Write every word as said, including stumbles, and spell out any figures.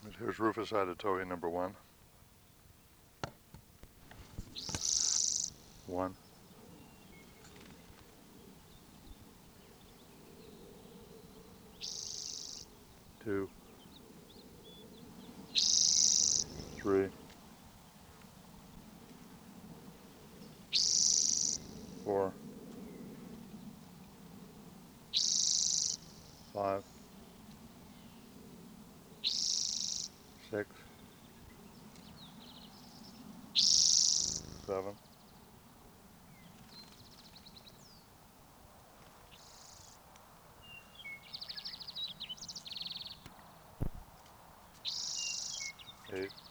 Here's Rufus Idatohi number one. One. Two. Three. Four. Five. Six. Seven. Eight.